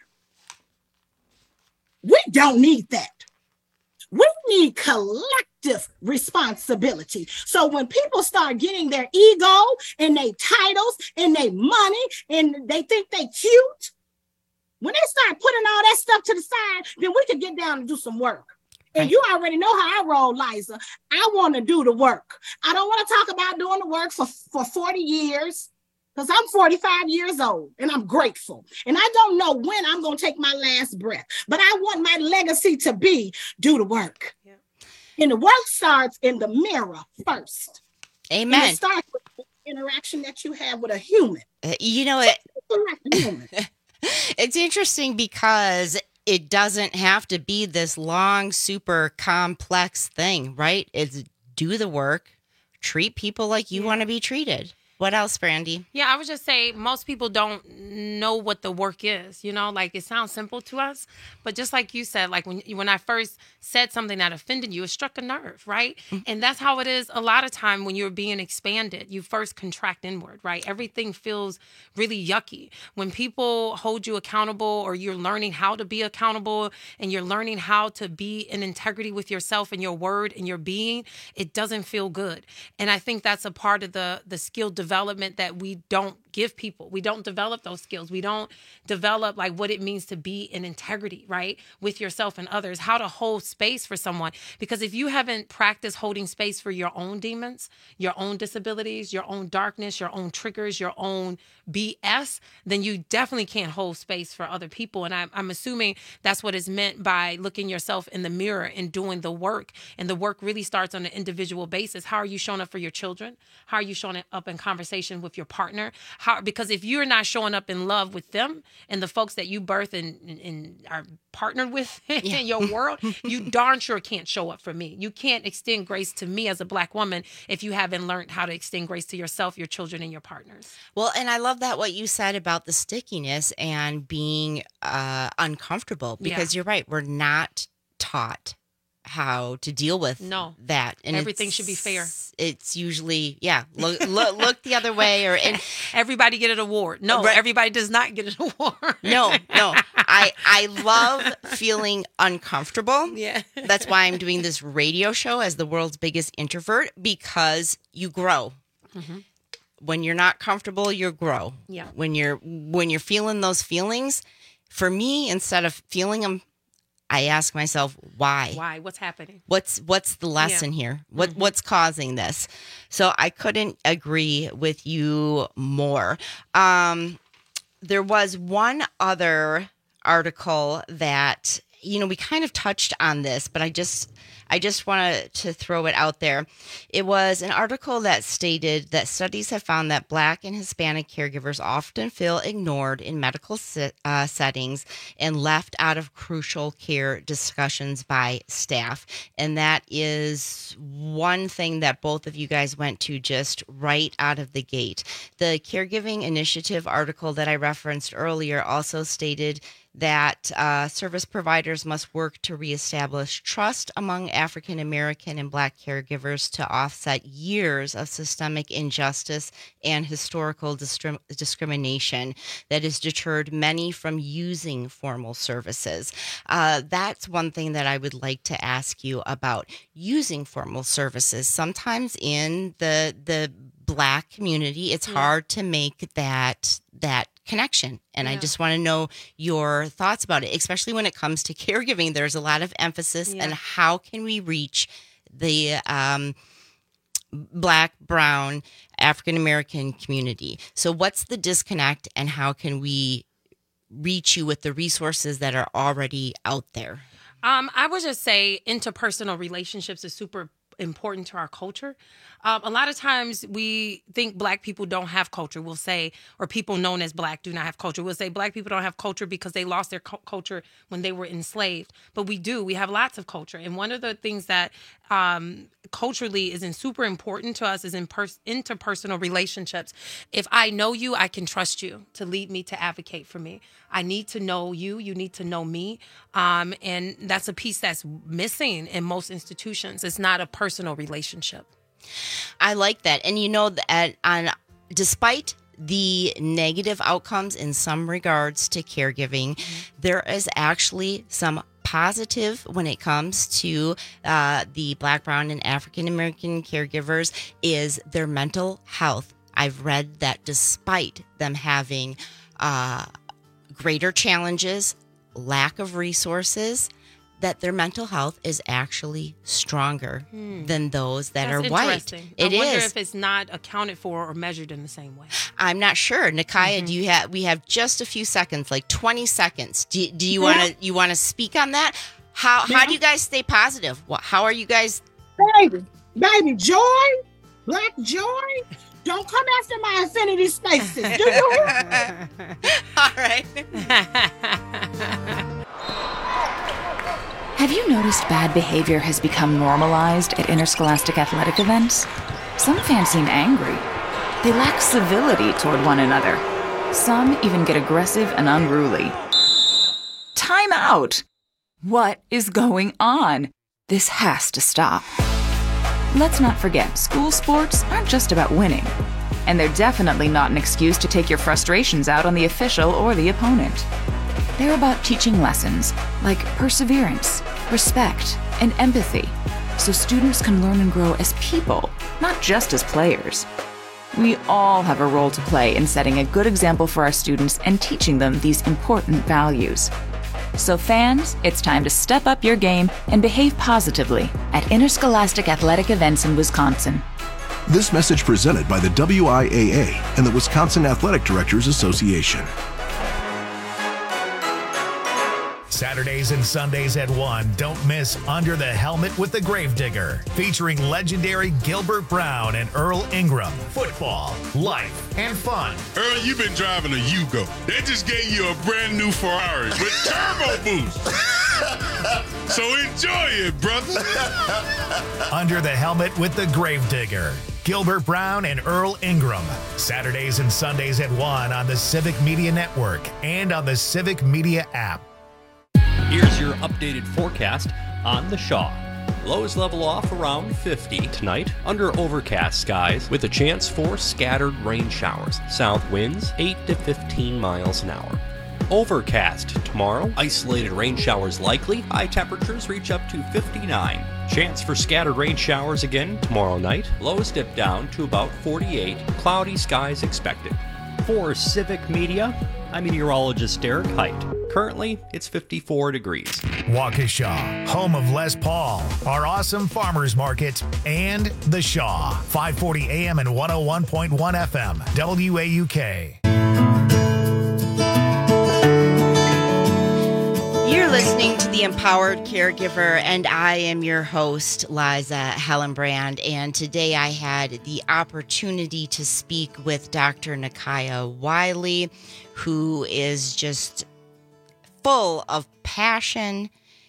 We don't need that. We need collective responsibility. So when people start getting their ego and their titles and their money and they think they cute, when they start putting all that stuff to the side, then we can get down and do some work. And you already know how I roll, Liza. I want to do the work. I don't want to talk about doing the work for, for forty years. Because I'm forty-five years old and I'm grateful. And I don't know when I'm going to take my last breath. But I want my legacy to be do the work. Yeah. And the work starts in the mirror first. Amen. And it starts with the interaction that you have with a human. Uh, you know, it, it's interesting because it doesn't have to be this long, super complex thing, right? It's do the work, treat people like you yeah. want to be treated. What else, Brandy? Yeah, I would just say most people don't know what the work is. You know, like it sounds simple to us, but just like you said, like when when I first said something that offended you, it struck a nerve, right? Mm-hmm. And that's how it is a lot of time when you're being expanded. You first contract inward, right? Everything feels really yucky. When people hold you accountable or you're learning how to be accountable and you're learning how to be in integrity with yourself and your word and your being, it doesn't feel good. And I think that's a part of the, the skill development that we don't give people. We don't develop those skills. We don't develop like what it means to be in integrity, right? With yourself and others, how to hold space for someone. Because if you haven't practiced holding space for your own demons, your own disabilities, your own darkness, your own triggers, your own B S, then you definitely can't hold space for other people. And I'm, I'm assuming that's what is meant by looking yourself in the mirror and doing the work. And the work really starts on an individual basis. How are you showing up for your children? How are you showing up in conversation with your partner? How, because if you're not showing up in love with them and the folks that you birth and, and, and are partnered with yeah. in your world, you darn sure can't show up for me. You can't extend grace to me as a Black woman if you haven't learned how to extend grace to yourself, your children, and your partners. Well, and I love that what you said about the stickiness and being uh, uncomfortable, because yeah. you're right. We're not taught how to deal with no. that. And everything should be fair. It's usually, yeah, look, look, look the other way. Or and everybody get an award. No, right. everybody does not get an award. No, no. I, I love feeling uncomfortable. Yeah. That's why I'm doing this radio show as the world's biggest introvert, because you grow. Mm-hmm. When you're not comfortable, you grow. Yeah. When you're, when you're feeling those feelings, for me, instead of feeling them, I ask myself, why? Why? What's happening? What's what's the lesson yeah. here? What mm-hmm. what's causing this? So I couldn't agree with you more. Um, there was one other article that, you know, we kind of touched on this, but I just I just wanted to throw it out there. It was an article that stated that studies have found that Black and Hispanic caregivers often feel ignored in medical se- uh, settings and left out of crucial care discussions by staff. And that is one thing that both of you guys went to just right out of the gate. The Caregiving Initiative article that I referenced earlier also stated that uh, service providers must work to reestablish trust among African American and Black caregivers to offset years of systemic injustice and historical distri- discrimination that has deterred many from using formal services. Uh, that's one thing that I would like to ask you about, using formal services. Sometimes in the the Black community, it's yeah. hard to make that that connection. And yeah. I just want to know your thoughts about it, especially when it comes to caregiving. There's a lot of emphasis yeah. on how can we reach the um, Black, brown, African American community. So what's the disconnect, and how can we reach you with the resources that are already out there? Um, I would just say interpersonal relationships is super important to our culture. Um, a lot of times we think Black people don't have culture. We'll say, or people known as Black do not have culture. We'll say Black people don't have culture because they lost their cu- culture when they were enslaved. But we do. We have lots of culture. And one of the things that um, culturally is in super important to us is in pers- interpersonal relationships. If I know you, I can trust you to lead me, to advocate for me. I need to know you. You need to know me. Um, and that's a piece that's missing in most institutions. It's not a personal relationship. I like that. And you know, that on despite the negative outcomes in some regards to caregiving, mm-hmm. there is actually some positive when it comes to uh, the Black, brown, and African American caregivers is their mental health. I've read that despite them having uh, greater challenges, lack of resources, that their mental health is actually stronger hmm. than those that That's are white. Interesting. It I wonder is. if it's not accounted for or measured in the same way. I'm not sure. Nakaya, mm-hmm. do you have? We have just a few seconds, like twenty seconds. Do, do you want to? You want to speak on that? How yeah. How do you guys stay positive? How are you guys? Baby, baby, joy, Black joy. Don't come after my affinity spaces, do you? All right. Have you noticed bad behavior has become normalized at interscholastic athletic events? Some fans seem angry. They lack civility toward one another. Some even get aggressive and unruly. Time out! What is going on? This has to stop. Let's not forget, school sports aren't just about winning. And they're definitely not an excuse to take your frustrations out on the official or the opponent. They're about teaching lessons like perseverance, respect, and empathy, so students can learn and grow as people, not just as players. We all have a role to play in setting a good example for our students and teaching them these important values. So fans, it's time to step up your game and behave positively at interscholastic athletic events in Wisconsin. This message presented by the W I A A and the Wisconsin Athletic Directors Association. Saturdays and Sundays at one, don't miss Under the Helmet with the Gravedigger, featuring legendary Gilbert Brown and Earl Ingram. Football, life, and fun. Earl, you've been driving a Yugo. They just gave you a brand new Ferrari with turbo boost. So enjoy it, brother. Under the Helmet with the Gravedigger. Gilbert Brown and Earl Ingram. Saturdays and Sundays at one on the Civic Media Network and on the Civic Media app. Here's your updated forecast on the Shaw. Lows level off around fifty tonight under overcast skies with a chance for scattered rain showers. South winds eight to fifteen miles an hour. Overcast tomorrow. Isolated rain showers likely. High temperatures reach up to fifty-nine. Chance for scattered rain showers again tomorrow night. Lows dip down to about forty-eight. Cloudy skies expected. For Civic Media, I'm meteorologist Derek Height. Currently, it's fifty-four degrees. Waukesha, home of Les Paul, our awesome farmers market, and The Shaw, five forty A M and one oh one point one F M, W A U K. You're listening to The Empowered Caregiver, and I am your host, Liza Hellenbrand. And today I had the opportunity to speak with Doctor Nakaya Wiley, who is just full of passion,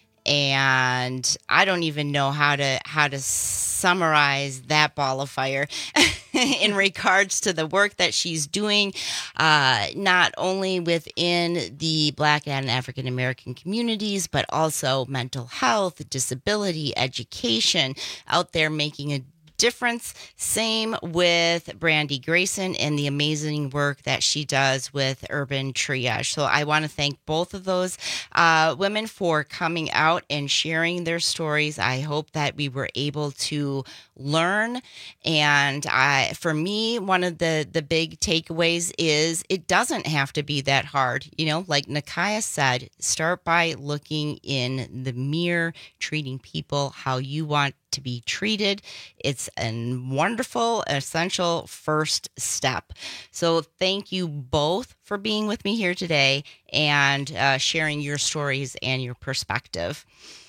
and I don't even know how to how to summarize that ball of fire in regards to the work that she's doing, uh, not only within the Black and African American communities, but also mental health, disability, education, out there making a difference. Same with Brandy Grayson and the amazing work that she does with Urban Triage. So I want to thank both of those uh, women for coming out and sharing their stories. I hope that we were able to learn. And I, for me, one of the, the big takeaways is it doesn't have to be that hard. You know, like Nakaya said, start by looking in the mirror, treating people how you want to be treated. It's a wonderful, essential first step. So thank you both for being with me here today and uh, sharing your stories and your perspective.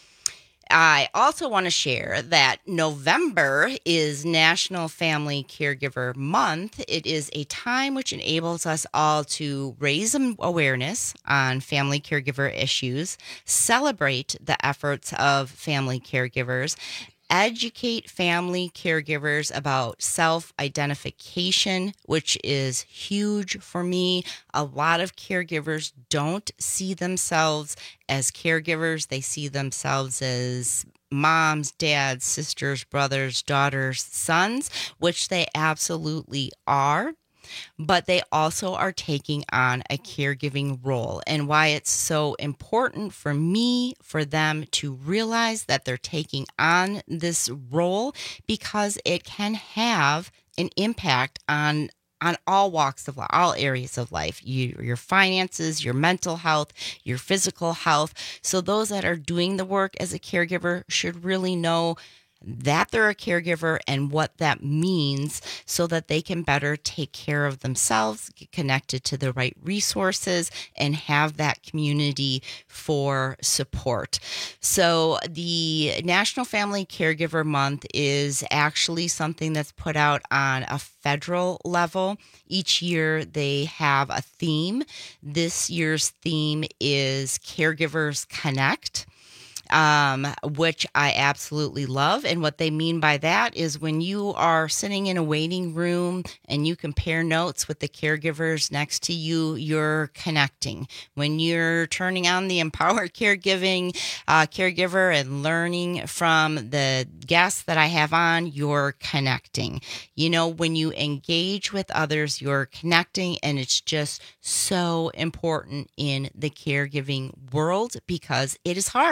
I also want to share that November is National Family Caregiver Month. It is a time which enables us all to raise awareness on family caregiver issues, celebrate the efforts of family caregivers, educate family caregivers about self-identification, which is huge for me. A lot of caregivers don't see themselves as caregivers. They see themselves as moms, dads, sisters, brothers, daughters, sons, which they absolutely are. But they also are taking on a caregiving role, and why it's so important for me for them to realize that they're taking on this role, because it can have an impact on on all walks of life, all areas of life, you, your finances, your mental health, your physical health. So those that are doing the work as a caregiver should really know that they're a caregiver and what that means, so that they can better take care of themselves, get connected to the right resources, and have that community for support. So the National Family Caregiver Month is actually something that's put out on a federal level. Each year they have a theme. This year's theme is Caregivers Connect. Um, which I absolutely love. And what they mean by that is when you are sitting in a waiting room and you compare notes with the caregivers next to you, you're connecting. When you're turning on the Empowered Caregiving uh, Caregiver and learning from the guests that I have on, you're connecting. You know, when you engage with others, you're connecting, and it's just so important in the caregiving world because it is hard.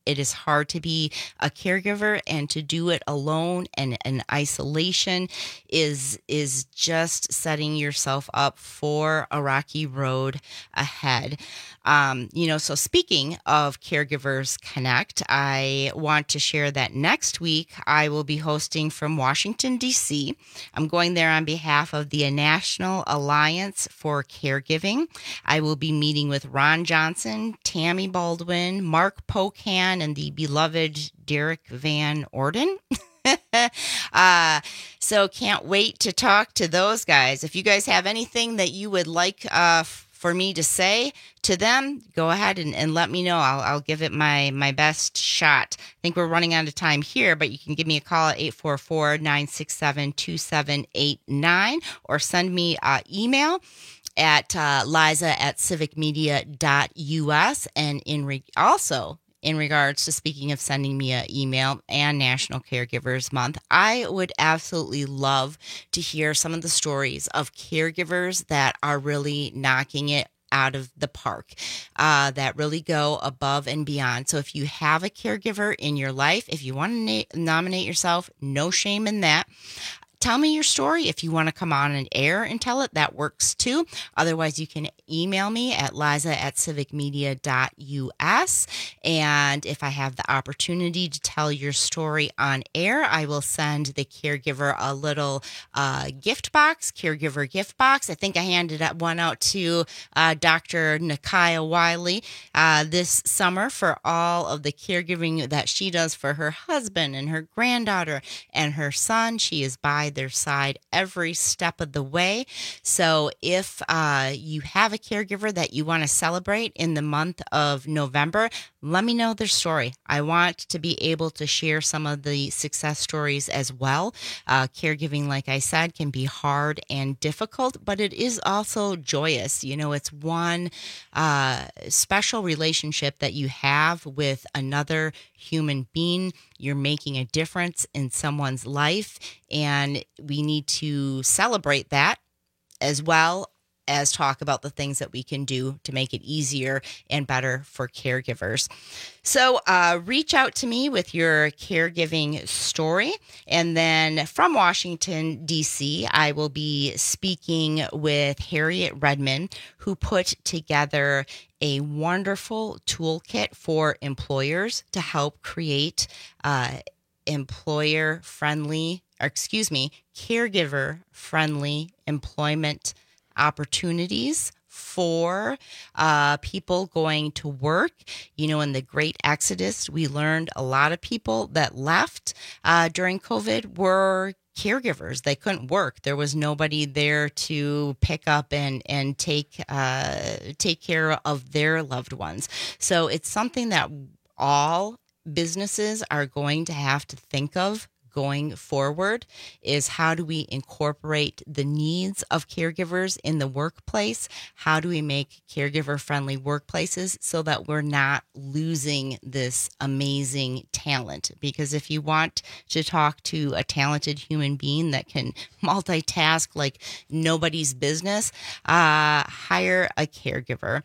It is hard to be a caregiver, and to do it alone and in isolation is is just setting yourself up for a rocky road ahead. Um, you know, so speaking of Caregivers Connect, I want to share that next week I will be hosting from Washington, D C. I'm going there on behalf of the National Alliance for Caregiving. I will be meeting with Ron Johnson, Tammy Baldwin, Mark Pocan, and the beloved Derek Van Orden. uh, so can't wait to talk to those guys. If you guys have anything that you would like uh, for me to say to them, go ahead and, and let me know. I'll, I'll give it my, my best shot. I think we're running out of time here, but you can give me a call at eight four four, nine six seven, two seven eight nine or send me an email at uh, Liza at civic media dot U S. And in re- also in regards to, speaking of sending me an email and National Caregivers Month, I would absolutely love to hear some of the stories of caregivers that are really knocking it out of the park, uh, that really go above and beyond. So if you have a caregiver in your life, if you want to na- nominate yourself, no shame in that. Tell me your story. If you want to come on and air and tell it, that works too. Otherwise, you can email me at Liza at civic media dot U S. And if I have the opportunity to tell your story on air, I will send the caregiver a little uh, gift box, caregiver gift box. I think I handed one out to uh, Doctor Nakia Wiley uh, this summer for all of the caregiving that she does for her husband and her granddaughter and her son. She is by their side every step of the way. So if uh, you have a caregiver that you want to celebrate in the month of November, let me know their story. I want to be able to share some of the success stories as well. Uh, caregiving, like I said, can be hard and difficult, but it is also joyous. You know, it's one uh, special relationship that you have with another human being. You're making a difference in someone's life, and we need to celebrate that as well as talk about the things that we can do to make it easier and better for caregivers. So uh, reach out to me with your caregiving story. And then from Washington, D C, I will be speaking with Harriet Redmond, who put together a wonderful toolkit for employers to help create uh, employer-friendly, or excuse me, caregiver-friendly employment opportunities for uh, people going to work. You know, in the Great Exodus, we learned a lot of people that left uh, during COVID were caregivers. They couldn't work. There was nobody there to pick up and and take uh, take care of their loved ones. So it's something that all businesses are going to have to think of going forward, is how do we incorporate the needs of caregivers in the workplace? How do we make caregiver-friendly workplaces so that we're not losing this amazing talent? Because if you want to talk to a talented human being that can multitask like nobody's business, uh, hire a caregiver.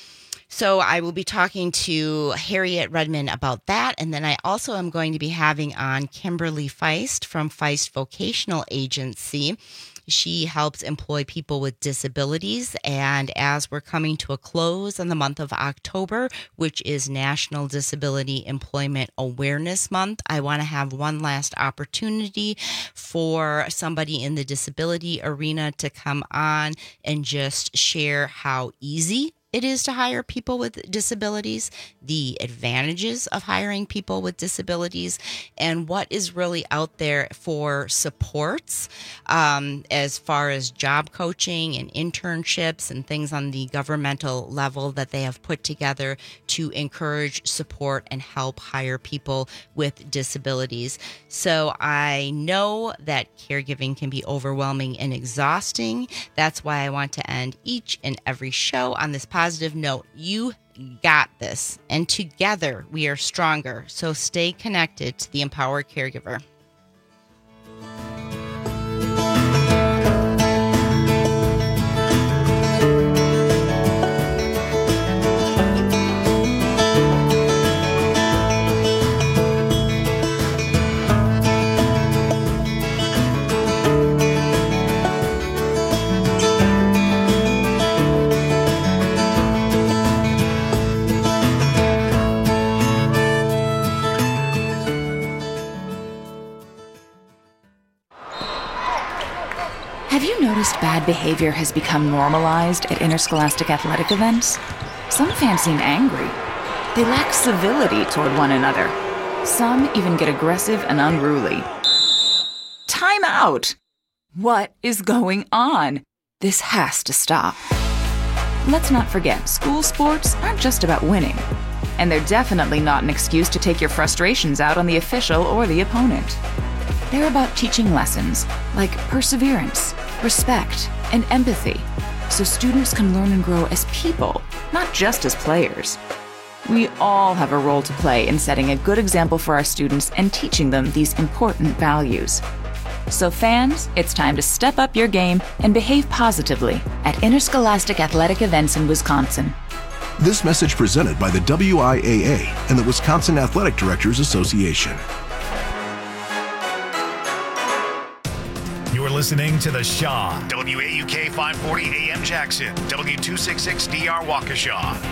So I will be talking to Harriet Redmond about that. And then I also am going to be having on Kimberly Feist from Feist Vocational Agency. She helps employ people with disabilities. And as we're coming to a close in the month of October, which is National Disability Employment Awareness Month, I want to have one last opportunity for somebody in the disability arena to come on and just share how easy it is to hire people with disabilities, the advantages of hiring people with disabilities, and what is really out there for supports um, as far as job coaching and internships and things on the governmental level that they have put together to encourage, support, and help hire people with disabilities. So I know that caregiving can be overwhelming and exhausting. That's why I want to end each and every show on this podcast positive note. You got this, and together we are stronger. So stay connected to the Empowered Caregiver. noticed bad behavior has become normalized at interscholastic athletic events? Some fans seem angry. They lack civility toward one another. Some even get aggressive and unruly. Time out! What is going on? This has to stop. Let's not forget, school sports aren't just about winning. And they're definitely not an excuse to take your frustrations out on the official or the opponent. They're about teaching lessons like perseverance, respect, and empathy, so students can learn and grow as people, not just as players. We all have a role to play in setting a good example for our students and teaching them these important values. So fans, it's time to step up your game and behave positively at interscholastic athletic events in Wisconsin. This message presented by the W I A A and the Wisconsin Athletic Directors Association. You're listening to The Shaw, W A U K five forty A M Jackson, W two sixty-six D R Waukesha.